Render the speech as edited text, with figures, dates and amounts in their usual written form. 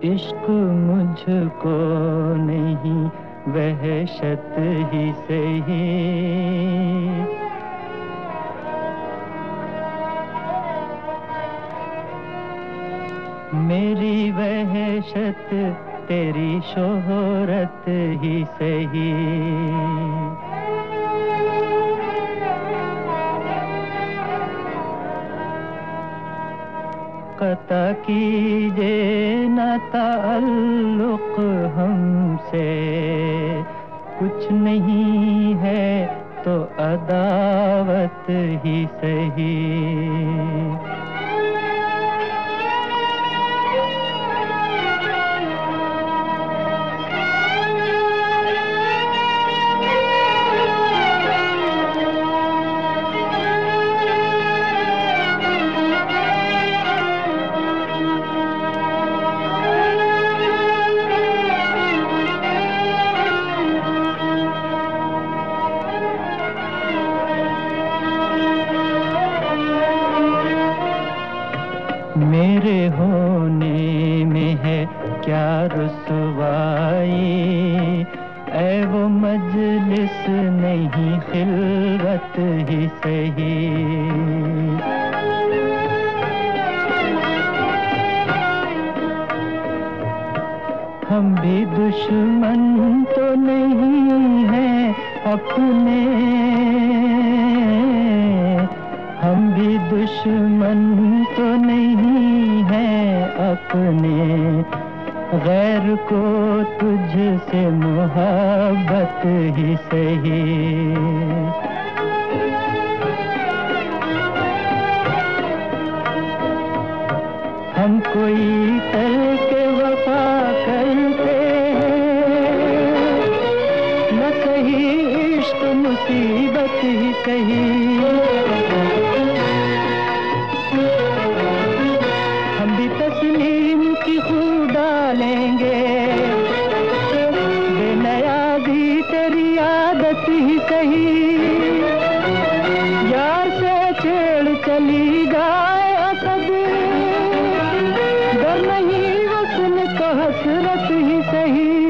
इश्क मुझको नहीं वहशत ही सही, मेरी वहशत तेरी शोहरत ही सही। कता कीजे न ताल्लुक हमसे, कुछ नहीं है तो अदावत ही सही। मेरे होने में है क्या रुसवाई, ऐ वो मजलिस नहीं खिलवत ही सही। हम भी दुश्मन तो नहीं हैं अपने, हम भी दुश्मन तो नहीं हैं अपने, गैर को तुझसे मोहब्बत ही सही। हम कोई तर्क वफा करते हैं, न सही इश्क मुसीबत ही सही। हम भी तस्लीम की खूब डालेंगे, बेनयाजी तेरी आदत ही सही। यार से छेड़ चली जाए असद, डर नहीं वसन को हसरत ही सही।